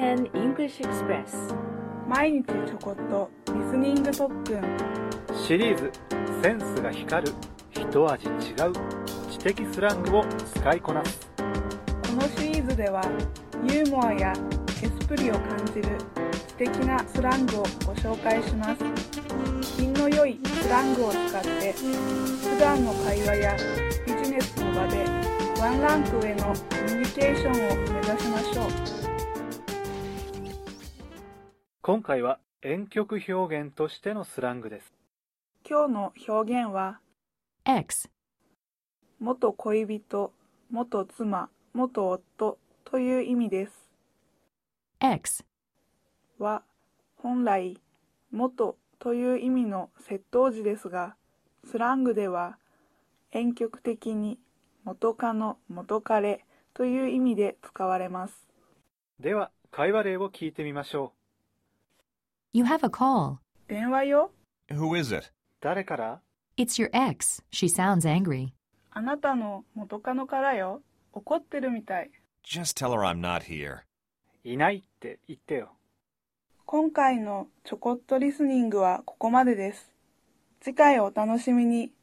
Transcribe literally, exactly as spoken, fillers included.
シーエヌエヌ English Express 毎日ちょこっとリスニング特訓シリーズセンスが光る一味違う知的スラングを使いこなす。 このシリーズではユーモアやエスプリを感じる知的なスラングをご紹介します。品の良いスラングを使って普段の会話やビジネスの場でワンランク上のコミュニケーションを目指しましょう。 今回は婉曲表現としてのスラングです。 今日の表現は X 元恋人、元妻、元夫という意味です。 X は本来元という意味の接頭辞ですが、スラングでは婉曲的に元カノ、元彼という意味で使われます。 では会話例を聞いてみましょう。You have a call. 電話よ。 Who is it? 誰から？ It's your ex. She sounds angry. あなたの元カノからよ。怒ってるみたい。 Just tell her I'm not here. いないって言ってよ。 今回のちょこっとリスニングはここまでです。次回お楽しみに。